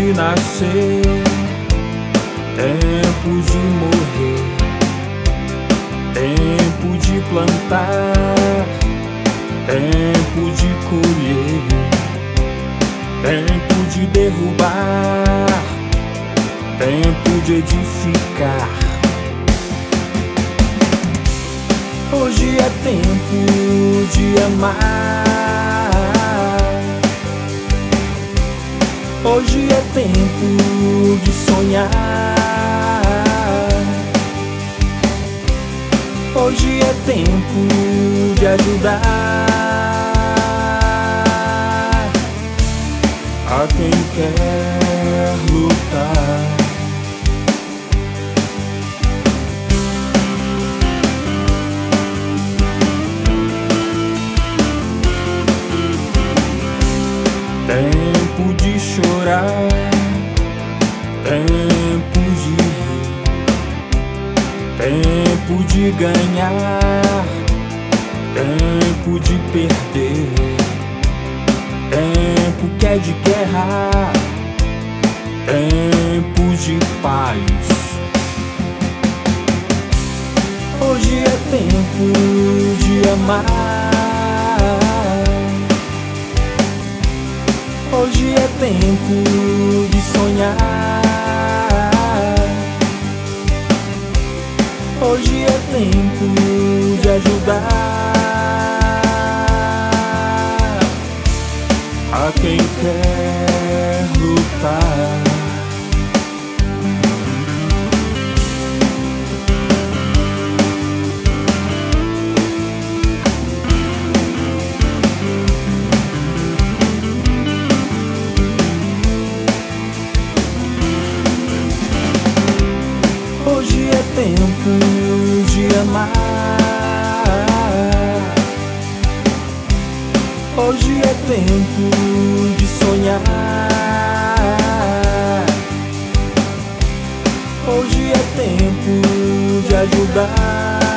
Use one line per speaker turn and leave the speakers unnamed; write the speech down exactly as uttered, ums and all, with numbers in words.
de nascer, tempo de morrer, tempo de plantar, tempo de colher, tempo de derrubar, tempo de edificar. Hoje é tempo de amar, hoje é tempo de sonhar, hoje é tempo de ajudar a quem quer lutar. Tempo de chorar, tempo de rir, tempo de ganhar, tempo de perder, tempo que é de guerra, tempo de paz. Hoje é tempo de amar, hoje é tempo de sonhar, hoje é tempo de ajudar a quem quer lutar. Hoje é tempo de amar, hoje é tempo de sonhar, hoje é tempo de ajudar